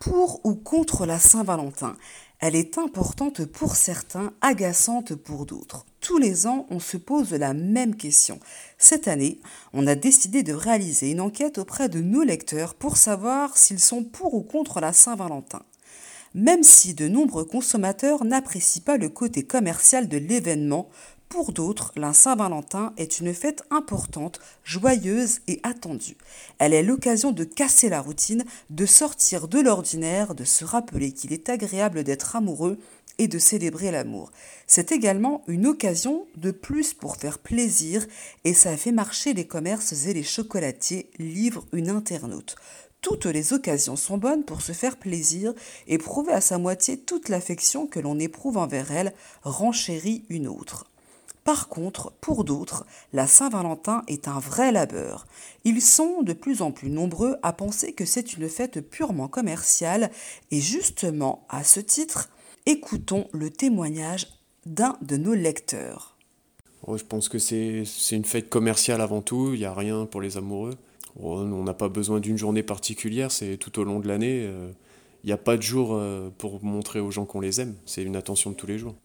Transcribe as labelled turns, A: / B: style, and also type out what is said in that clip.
A: Pour ou contre la Saint-Valentin? Elle est importante pour certains, agaçante pour d'autres. Tous les ans, on se pose la même question. Cette année, on a décidé de réaliser une enquête auprès de nos lecteurs pour savoir s'ils sont pour ou contre la Saint-Valentin. Même si de nombreux consommateurs n'apprécient pas le côté commercial de l'événement, pour d'autres, la Saint-Valentin est une fête importante, joyeuse et attendue. Elle est l'occasion de casser la routine, de sortir de l'ordinaire, de se rappeler qu'il est agréable d'être amoureux et de célébrer l'amour. C'est également une occasion de plus pour faire plaisir et ça fait marcher les commerces et les chocolatiers, livre une internaute. Toutes les occasions sont bonnes pour se faire plaisir et prouver à sa moitié toute l'affection que l'on éprouve envers elle, renchérit une autre. Par contre, pour d'autres, la Saint-Valentin est un vrai labeur. Ils sont de plus en plus nombreux à penser que c'est une fête purement commerciale et justement, à ce titre, écoutons le témoignage d'un de nos lecteurs.
B: Je pense que c'est une fête commerciale avant tout, il n'y a rien pour les amoureux. On n'a pas besoin d'une journée particulière, c'est tout au long de l'année. Il n'y a pas de jour pour montrer aux gens qu'on les aime, c'est une attention de tous les jours.